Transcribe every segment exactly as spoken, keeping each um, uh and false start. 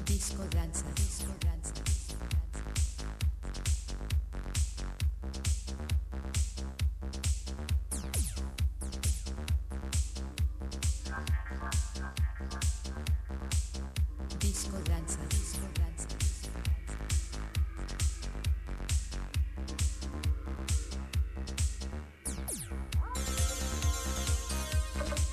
Disco danza, disco danza. Disco danza, disco danza.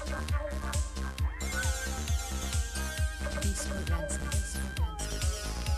Disco danza, disco danza.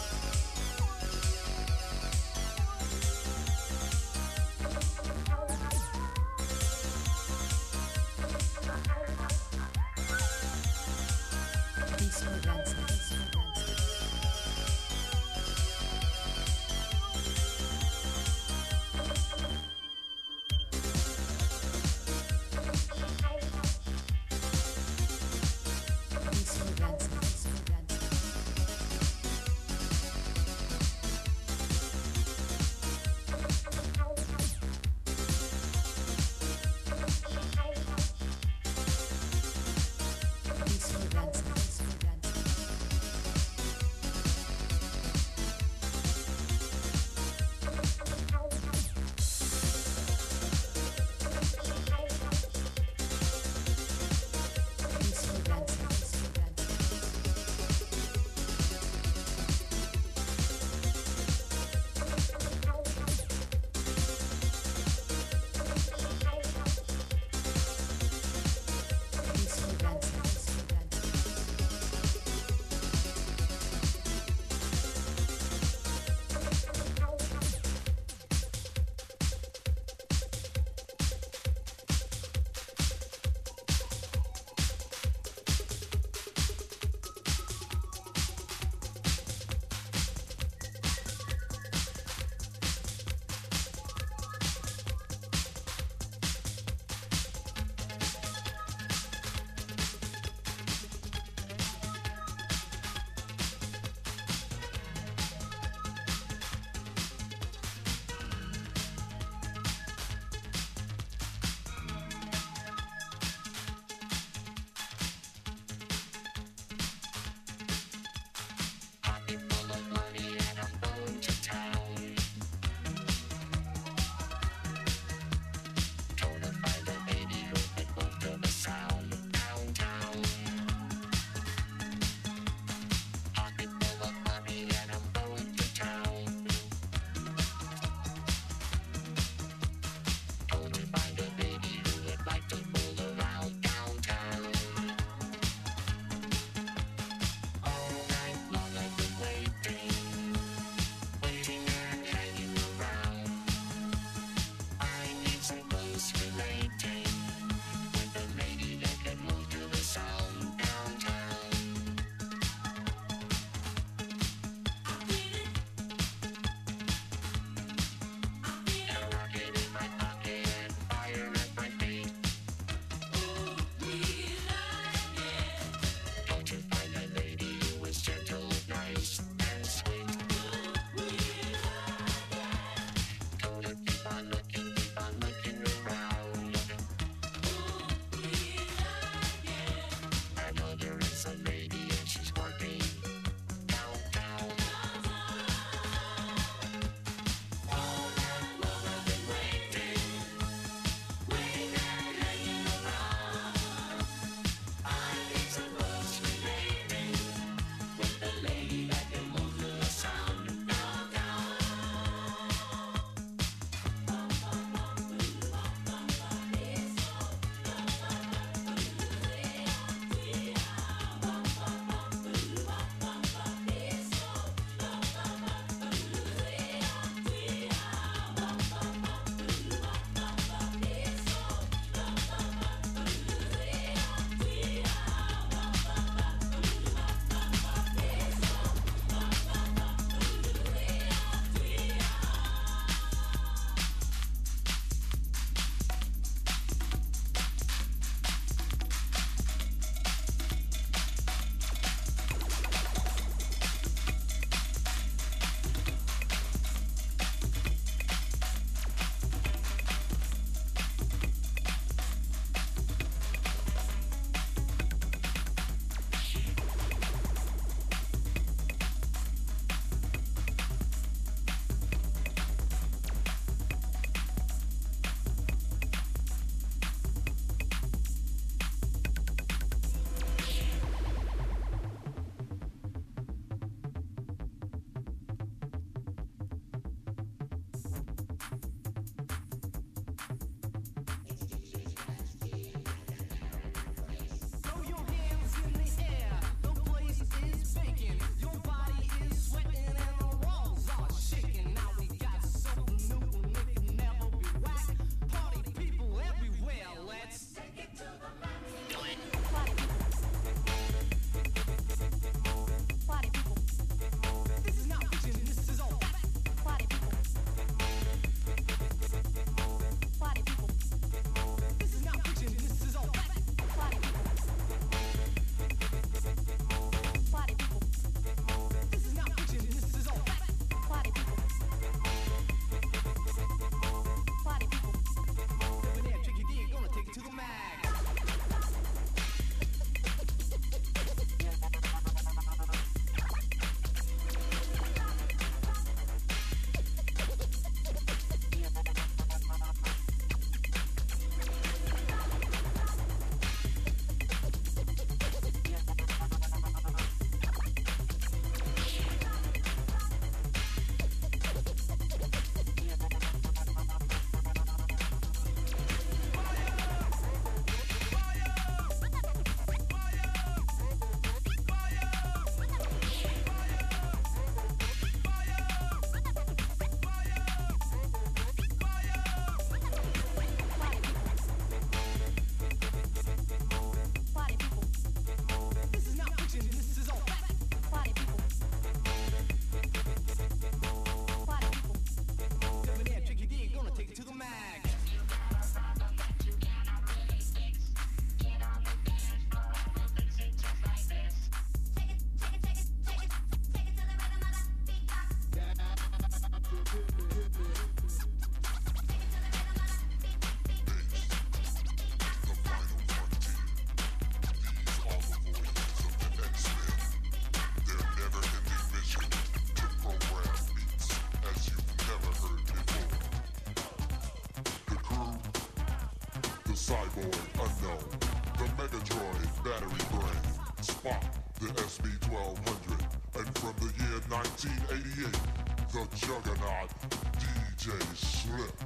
cyborg unknown, the Megadroid battery brain, Spock, the S B twelve hundred, and from the year nineteen eighty-eight, the juggernaut D J Slip.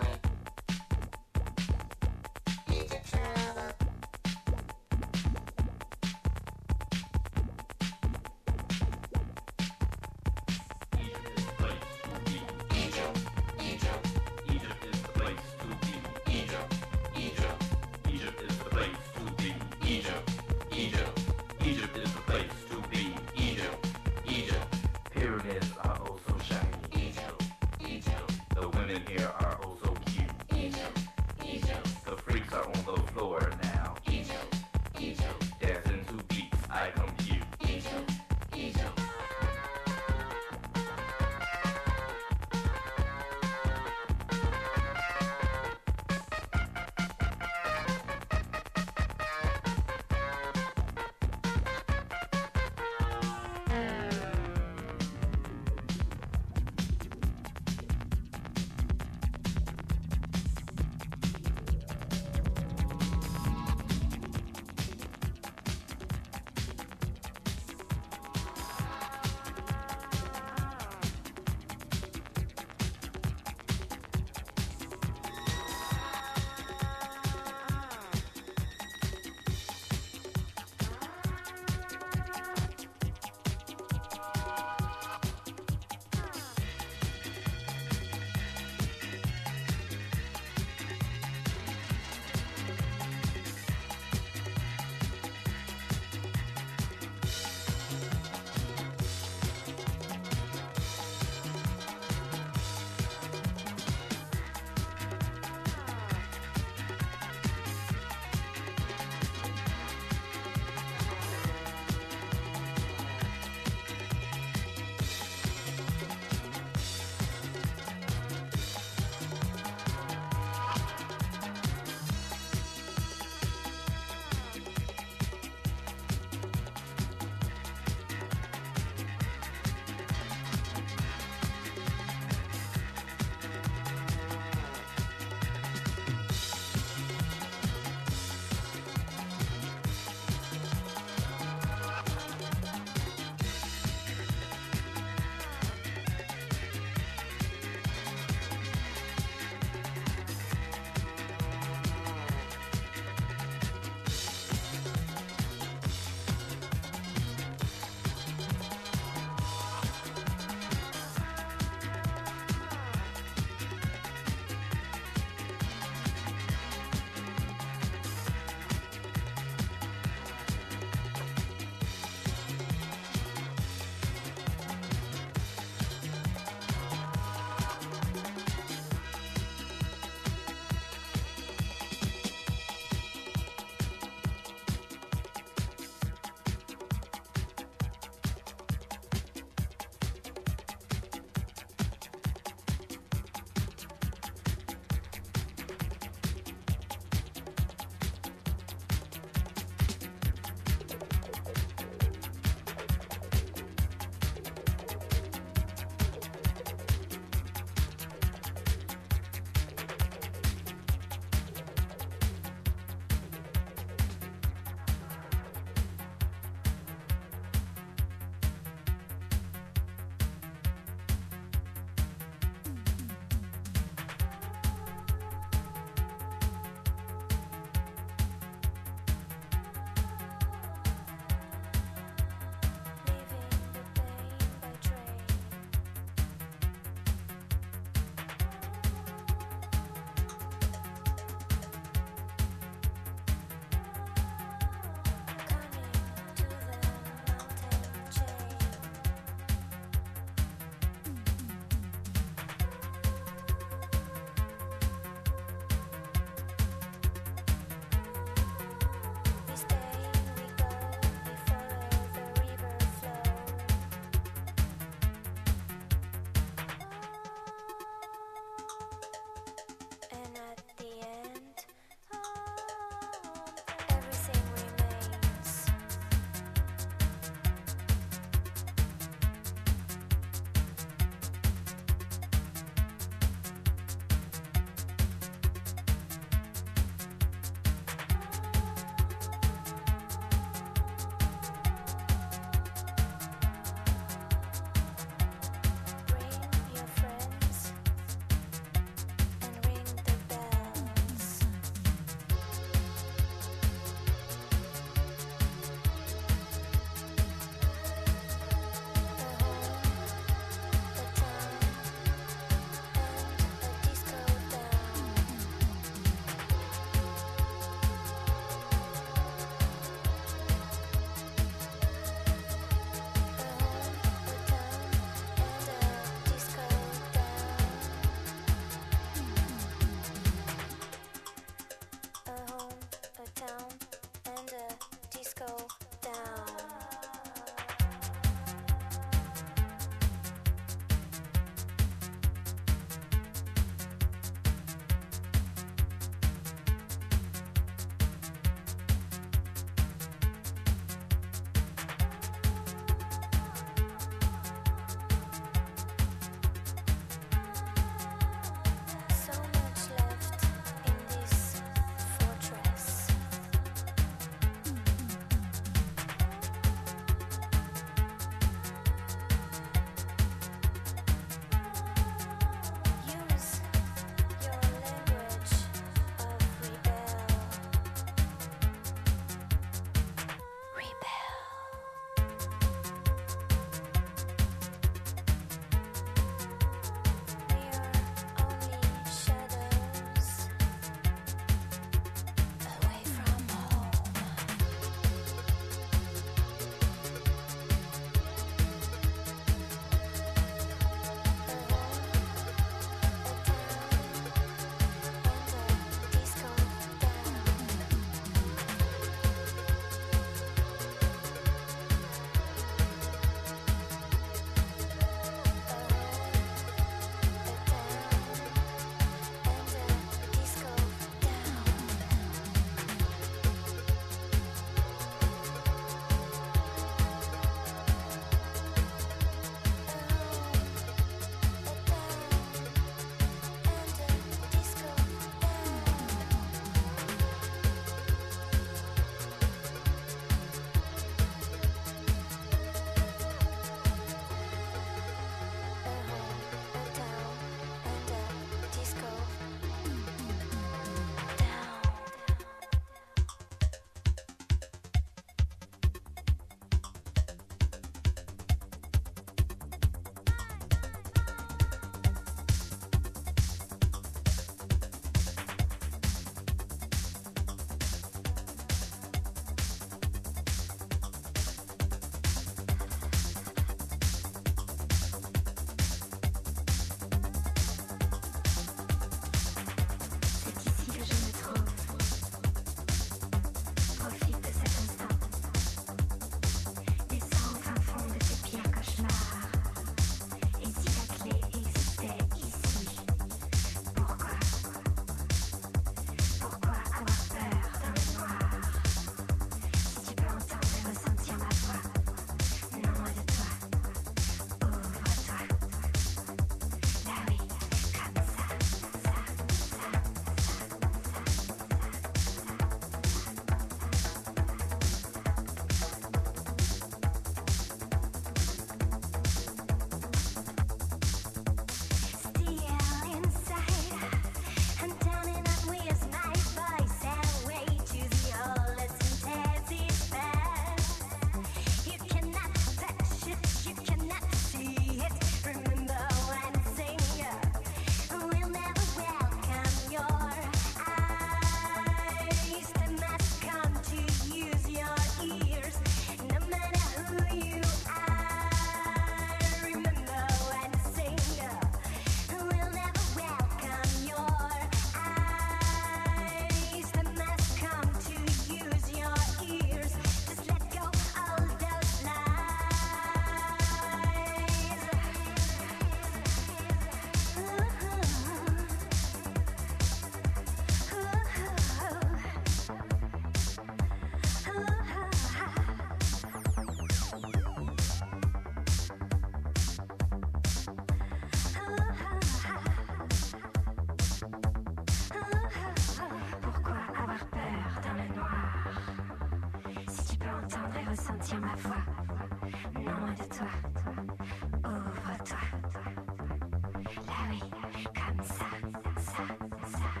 Retiens ma voix, non loin de toi. Ouvre-toi. Là oui, comme ça, ça, ça, ça.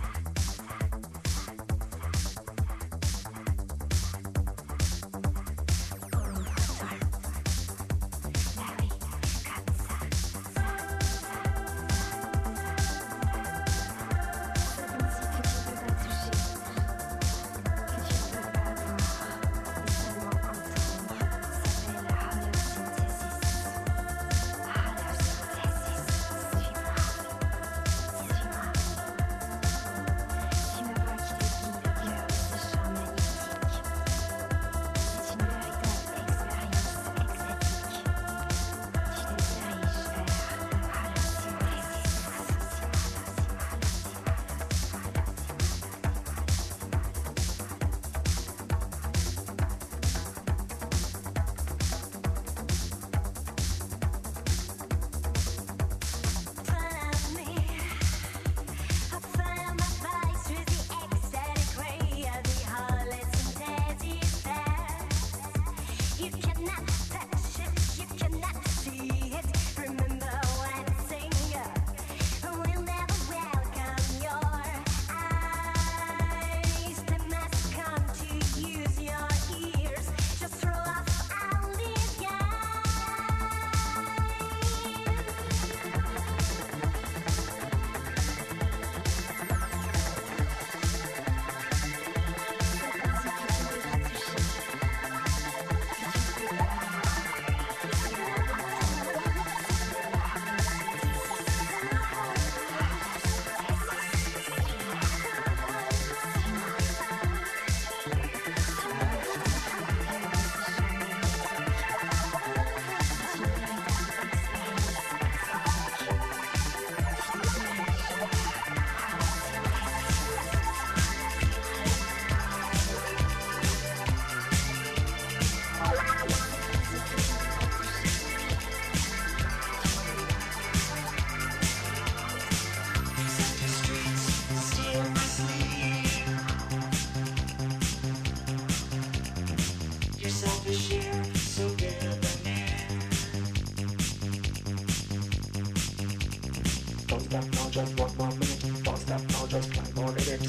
Just one more minute, don't stop now, just climb on it.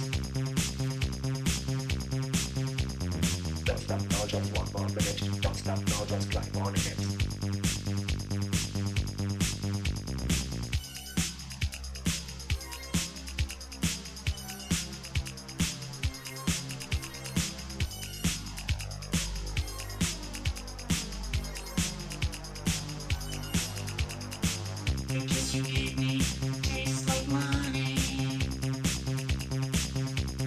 Don't stop now, just one more minute, don't stop now, just climb on it. You gave me tastes like money.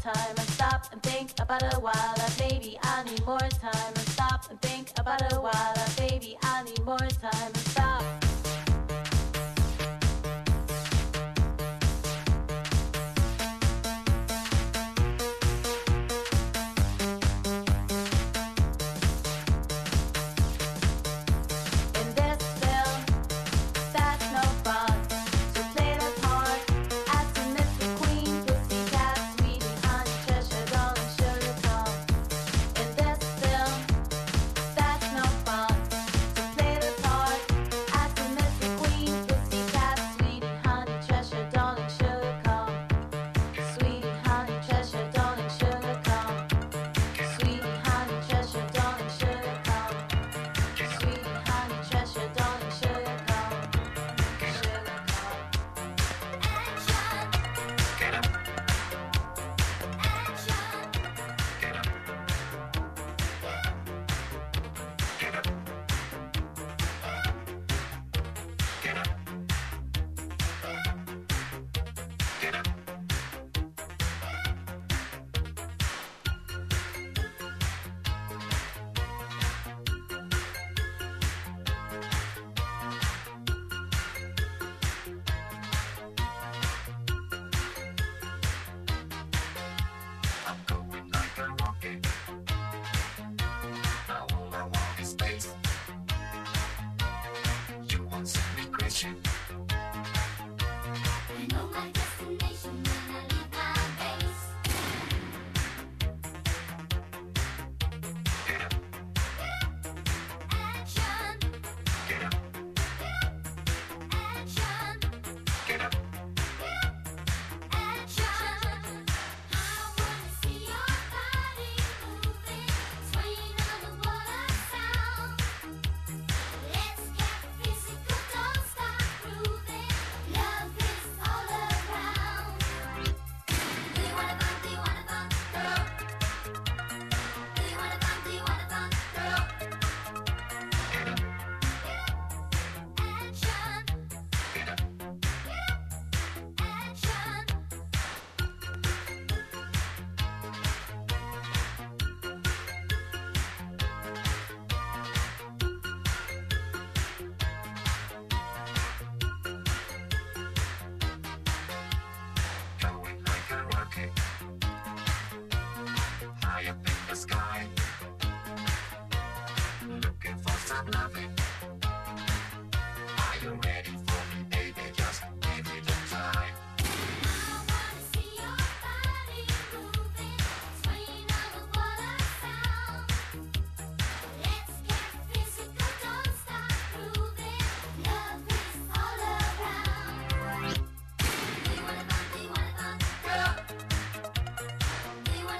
time and stop and think about it while that baby I need more time and stop and think about it while that baby I need more time and stop.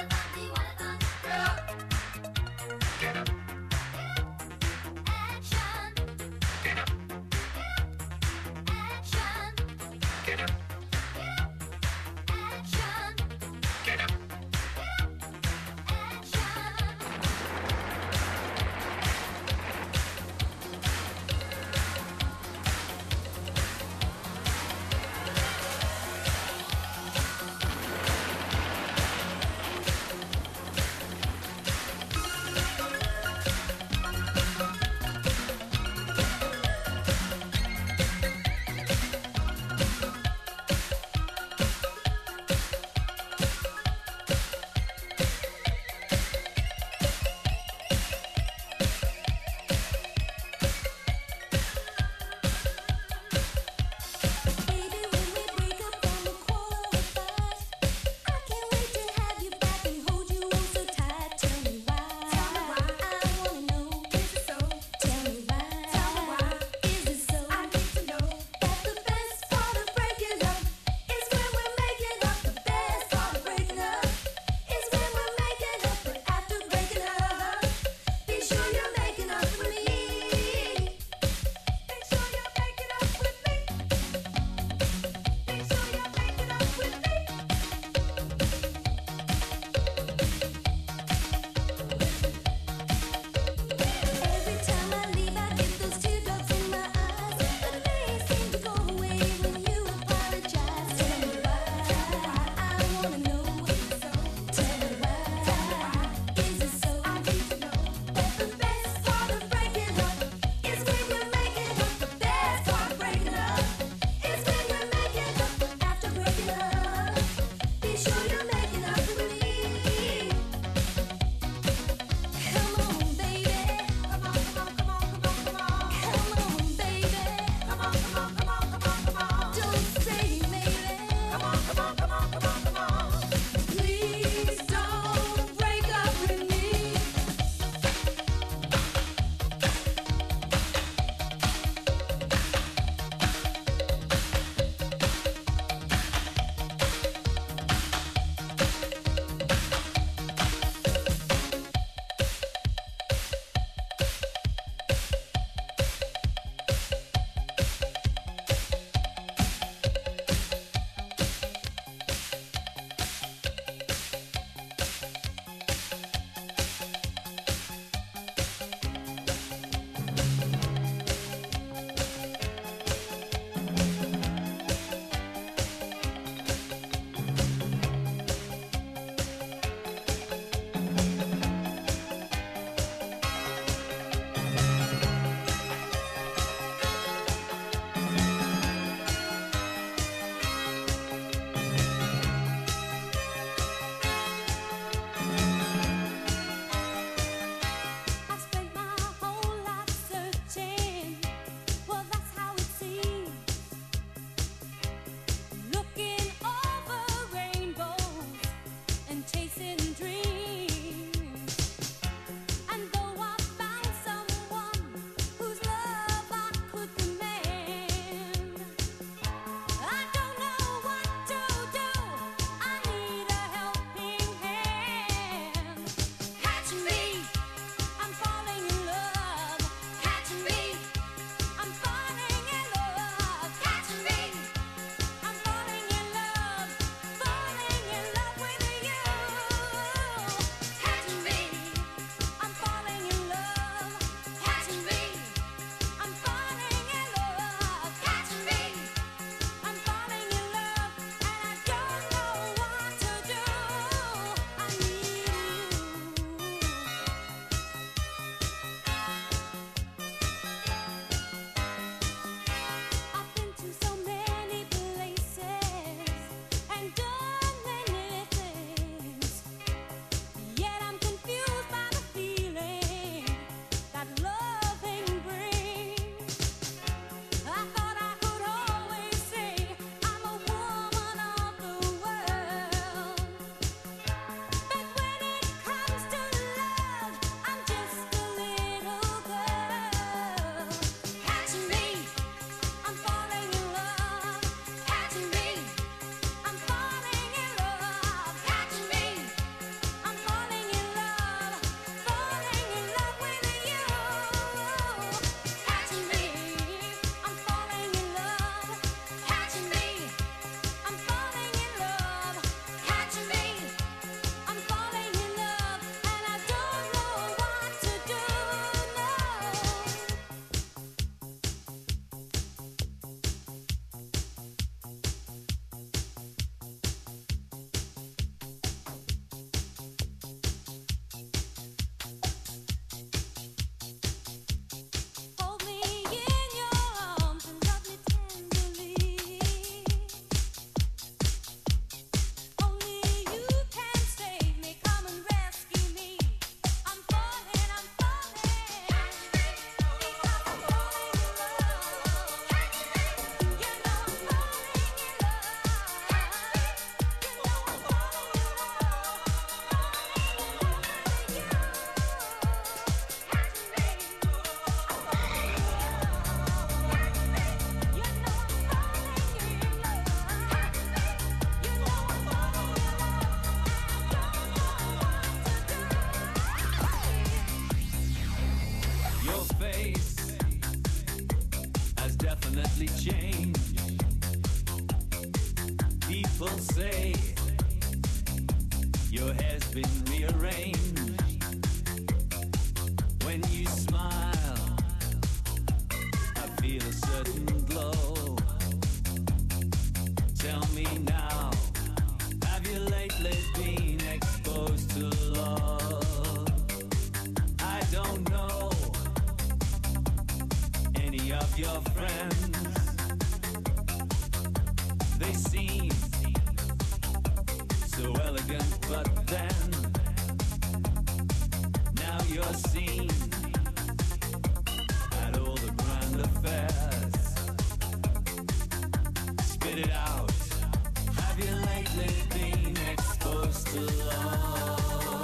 Action. say your hair's been rearranged. When you smile, I feel a certain glow. Tell me now, have you lately been exposed to love? I don't know any of your friends. They seem so elegant, but then now you're seen at all the grand affairs. Spit it out. Have you lately been exposed to love?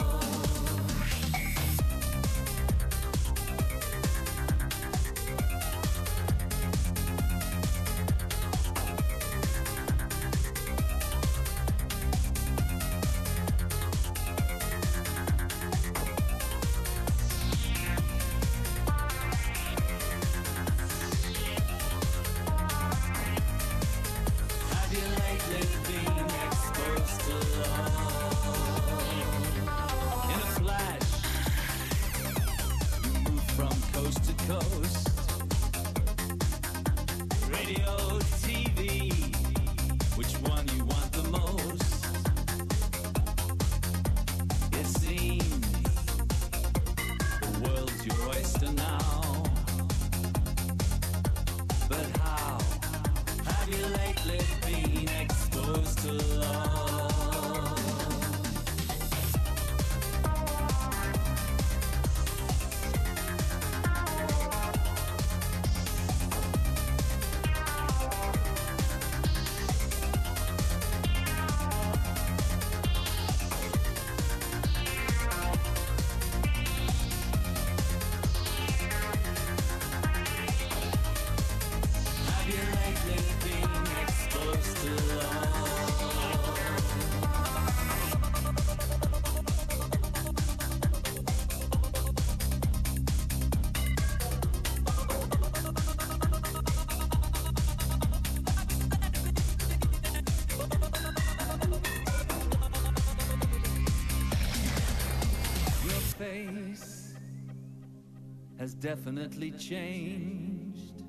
Has definitely changed.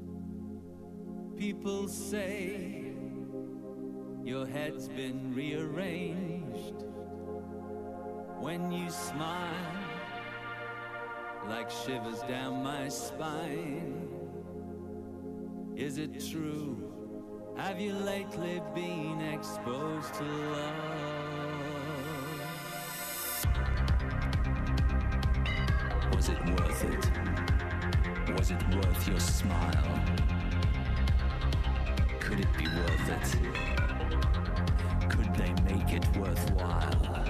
People say your head's been rearranged. When you smile, like shivers down my spine. Is it true? Have you lately been exposed to love? Was it worth it? Was it worth your smile? Could it be worth it? Could they make it worthwhile?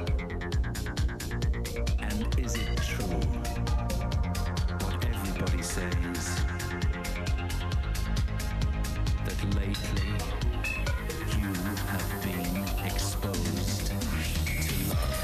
And is it true what everybody says? That lately you have been exposed to love.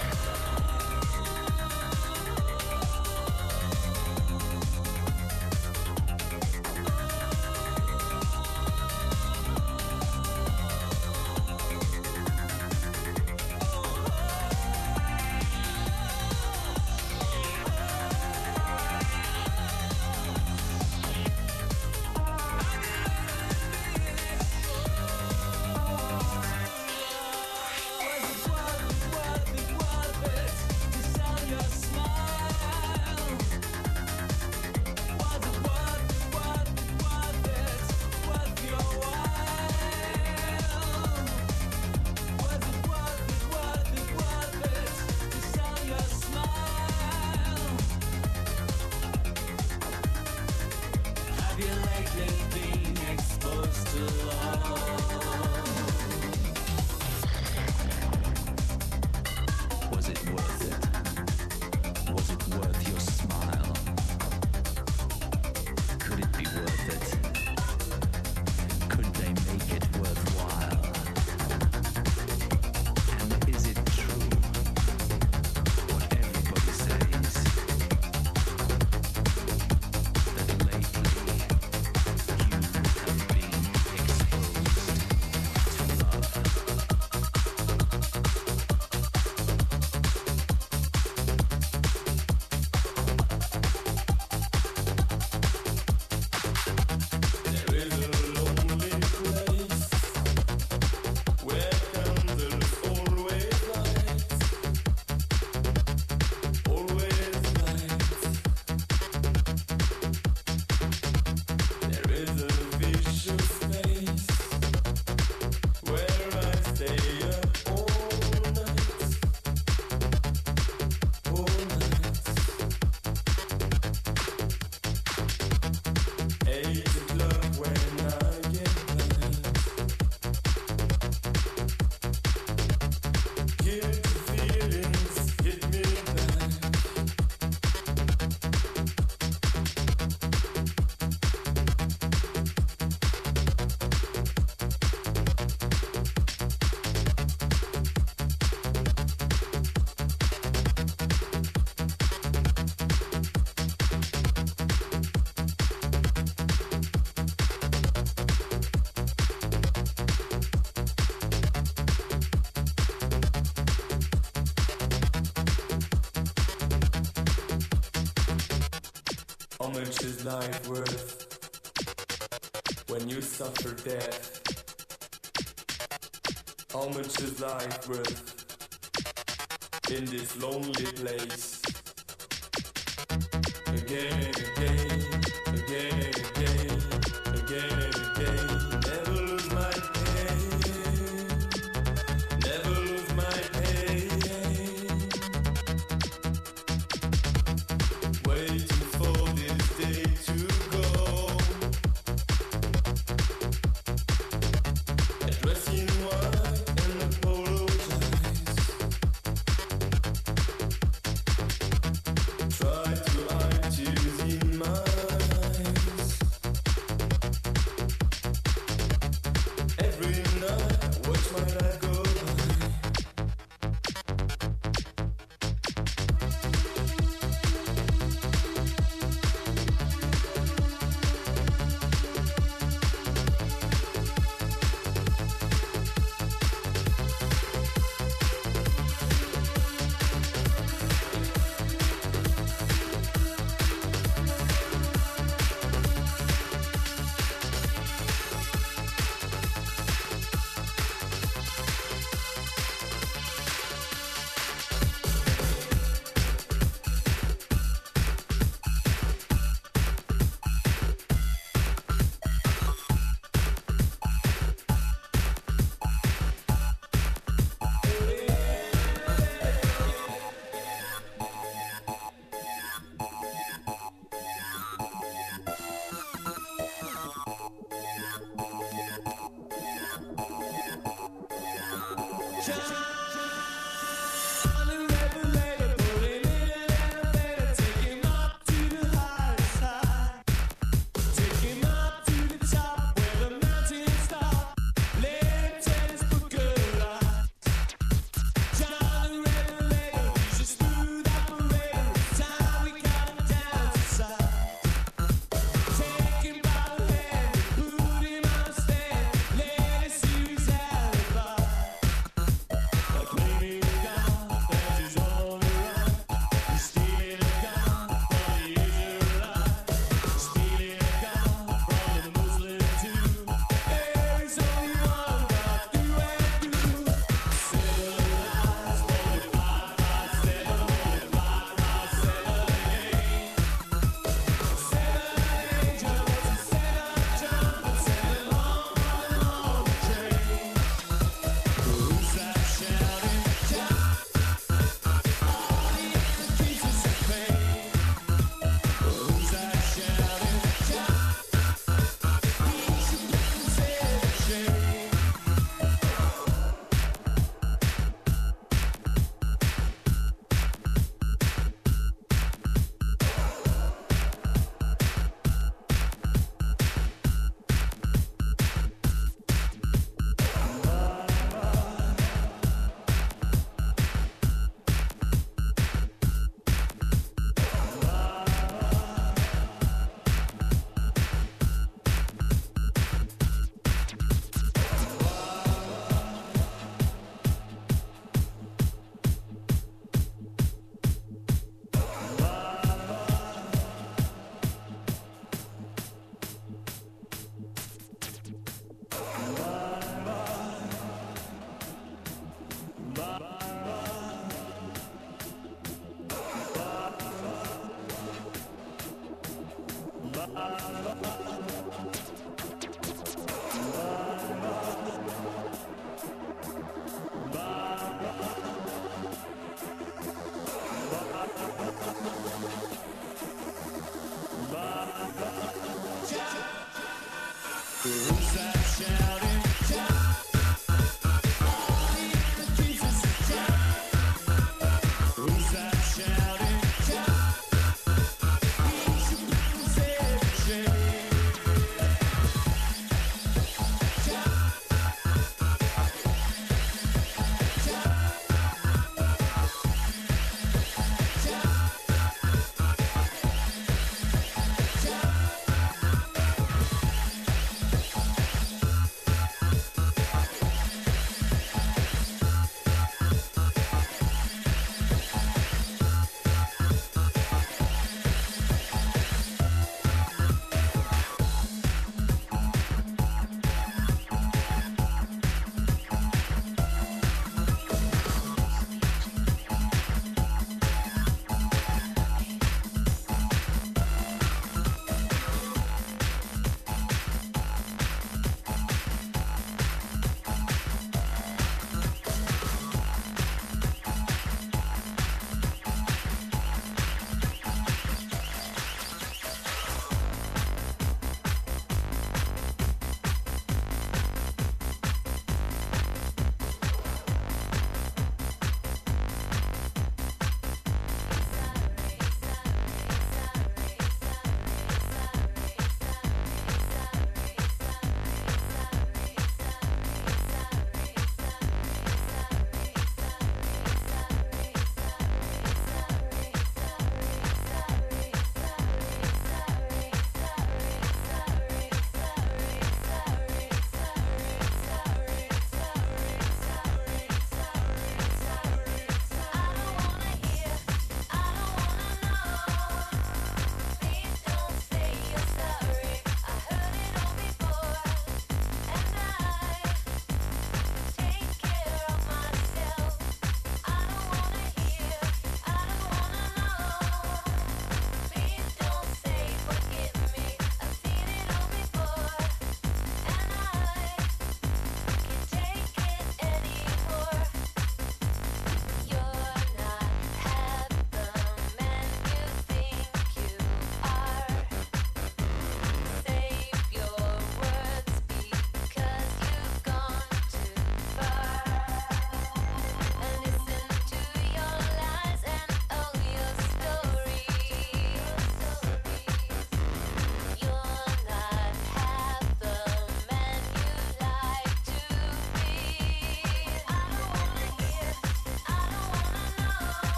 How much is life worth when you suffer death? How much is life worth in this lonely place? Again and again, again and again, again and again. Never lose my pain, never lose my pain. Waiting for this day to go. Dressed in white and apologize. Try to hide tears in my eyes. Every night, watch my life go by.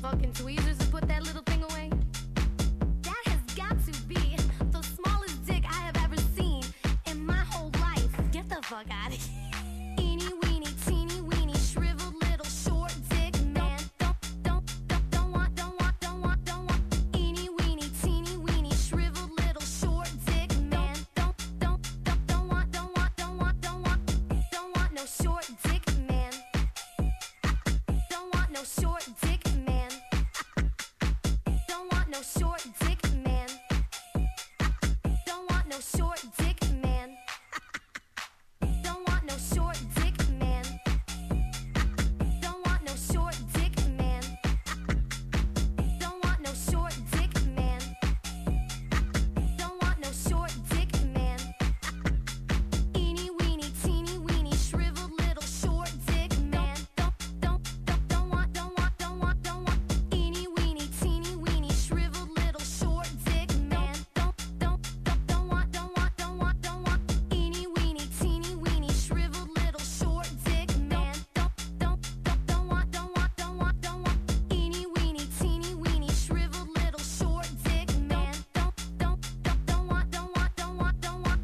fucking tweezers and put that little thing away? That has got to be the smallest dick I have ever seen in my whole life. Get the fuck out of here. Eeny weeny, teeny weeny, shriveled little short dick man. Don't, don't, don't, don't want, don't want, don't want, don't want. Eeny weeny, teeny weeny, shriveled little short dick man. Don't, don't, don't, don't want, don't want, don't want, don't want, don't want no short dick man. Don't want no short dick man. Don't want no short dick man. Don't want no short dick man. Don't want no short dick man. Don't want no short dick man. Don't want no short dick man. Don't want no short dick man. Eeny weeny, teeny weeny, shriveled little short dick man. Don't, don't, don't, don't want, don't want, don't want, don't want. Eeny weeny, teeny weeny, shriveled little short dick man. Don't, don't, don't, don't want, don't want, don't want, don't want. Eeny weeny, teeny weeny, shriveled little short dick man. Don't, don't, don't, don't want, don't want, don't want, don't want. Eeny weeny, teeny weeny, shriveled little short dick man. Don't, don't, don't, don't want, don't want, don't want, don't want.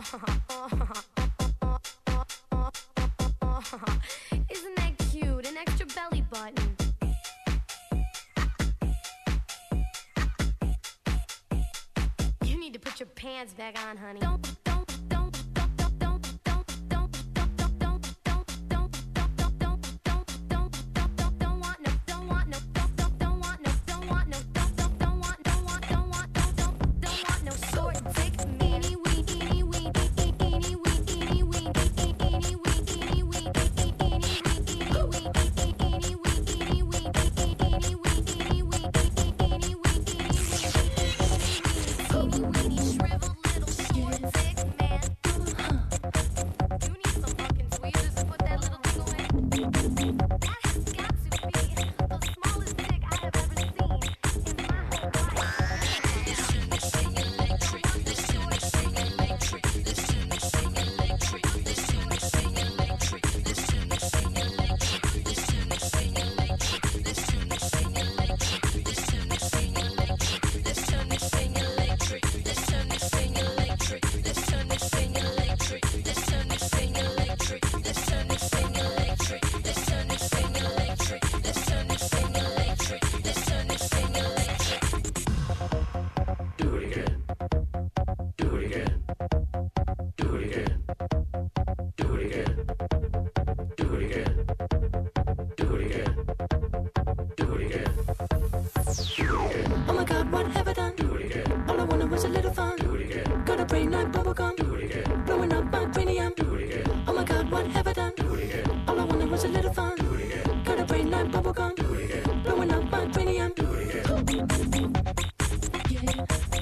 Isn't that cute? An extra belly button. You need to put your pants back on, honey. Don't, don't, don't, don't, don't, don't, don't, don't, don't, don't, don't, don't, don't, don't, don't, don't, don't, don't, don't want no, don't want no, don't, don't, don't want no, don't want no, don't, don't, don't want, don't want, don't want, don't, don't, don't want no short dick. Eeny wee, eeny wee, eeny wee, eeny wee, eeny wee, eeny wee, eeny wee, eeny wee, eeny wee, eeny wee, eeny wee, eeny wee, eeny wee, teeny weeny, shriveled little short dick man. You need some fucking tweezers to put that little thing away. That has got to be the smallest dick I have ever seen in my whole life. This tune is sing electric. This tune is sing electric. This tune is sing electric. This tune is sing electric. This tune is sing electric. This tune is sing electric. This tune is sing electric. This tune is sing electric. This tune is sing electric. This tune is sing electric. This tune is sing electric. This tune is sing electric. This tune is sing electric. This tune is sing electric. This tune is sing electric. This tune is sing electric. Do it again. Do it again. Do it again. Do it again. Do it again. Do it again. Do it again. Do it again. Oh my god, what have I done? Do it again. All I wanted was a little fun. Do it again. Got a brain like bubblegum. Do it again. Blowing up my cranium. Do it again. Oh my god, what have I done? Do it again. All I wanted was a little fun. Do it again. Got a brain like bubblegum. Do it again. Blowing up my cranium. Do it again. Yeah.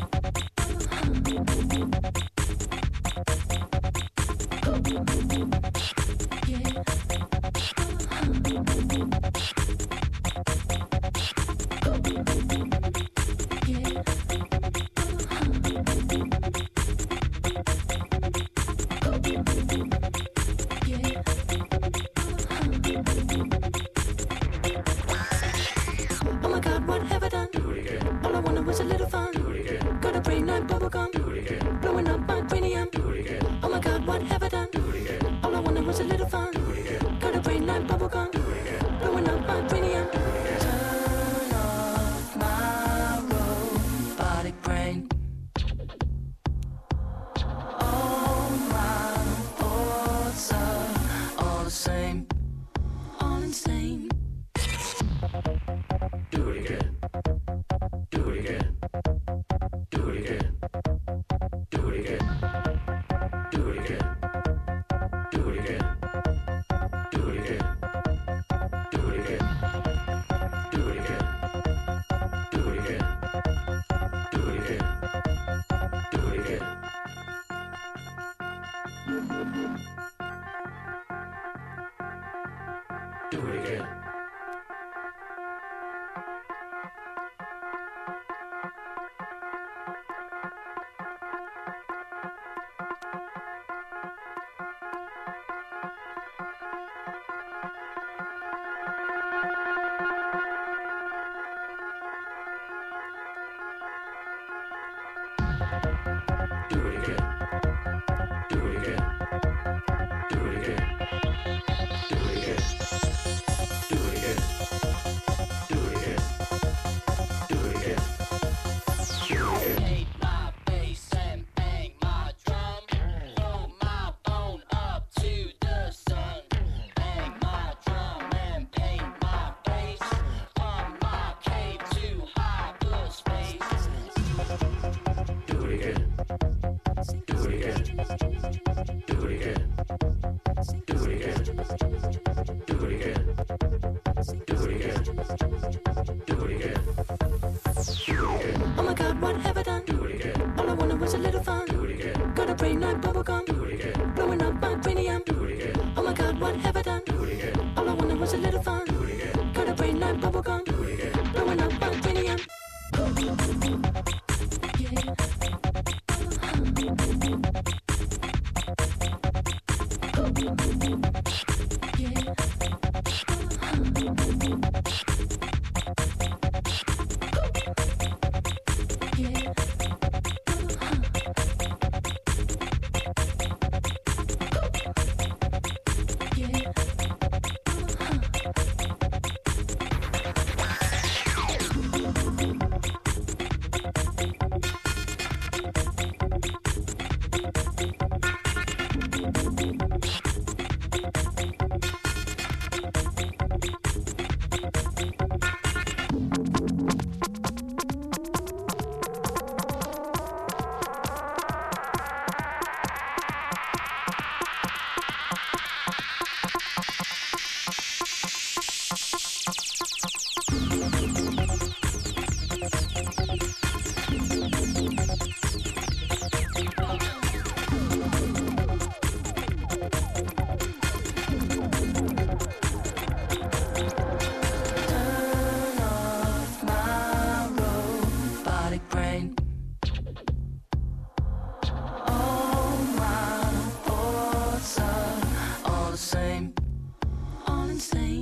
Oh my god, what have I done? Do it again. All I wanted was a little fun. Do it again. Got a brain like bubblegum. Do it again. Blowing up my cranium. Do it again. Oh my god, what have I done? Do it again. All I wanted was a little fun. Do it again. Got a brain like bubblegum. Do it again. Blowing up my cranium. Do it again. Turn off my Do it again. Do it again. Do it again. Do it again. Do it again. Do it again. Do it again. Do it again. Hate my bass and bang my drum. Throw my phone up to the sun. Bang my drum and paint my face. From my cave to hyperspace. Do it again. Do it again. Do it again. Do it again. Do it again. Do it again. Do it again. Do it again. Oh my God, what have I done? Do it again. All I wanted was a little fun. Do it again. Got a brain like bubblegum. Do it again. Blowing up my cranium. Do it again. Oh my God, what have I done? Do it again. All I wanted was a little fun. Do it again. Got a brain like bubblegum. Do it again. Blowing up my cranium. All insane.